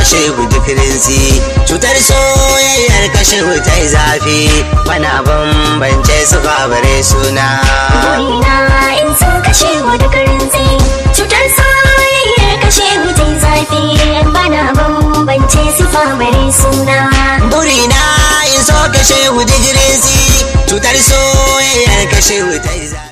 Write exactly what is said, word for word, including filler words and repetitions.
kashe duk rinsi, cutar soyayyar kashe ta yi zafi, bana bambance su bare suna. Burina in so kashe duk rinsi, cutar soyayyar kashe ta yi zafi, bana bambance su bare suna. Burina in so kashe duk rinsi, cutar soyayyar kashe ta yi zafi.